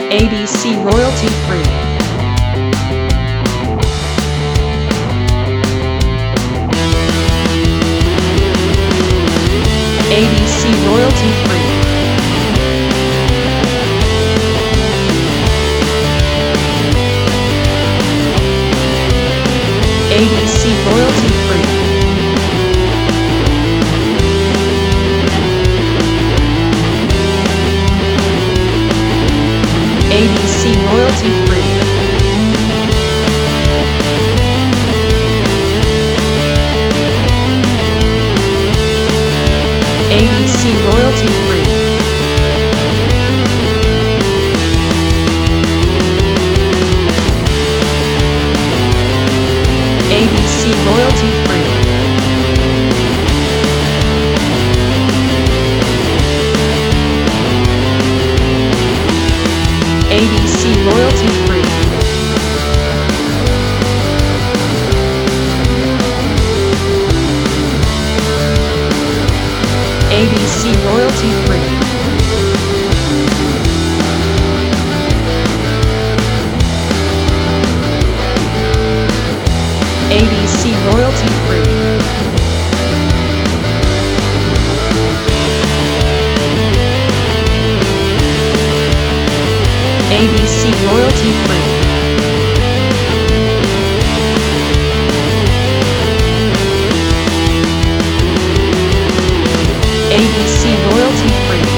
ABC royalty free. ABC royalty free. ABC royalty free. ABC royalty free. ABC royalty free. ABC royalty free. ABC royalty free. ABC royalty free. ABC royalty free. ABC royalty free. ABC royalty free.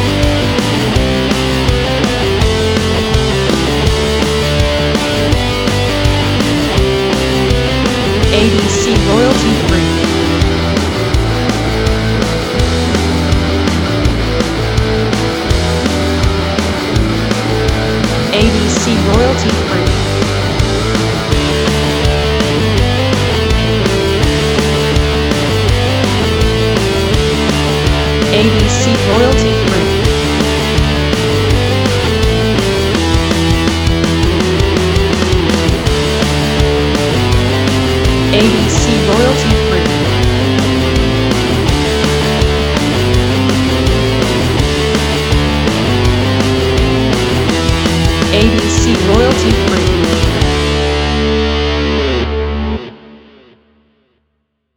ABC royalty free. ABC royalty free. ABC royalty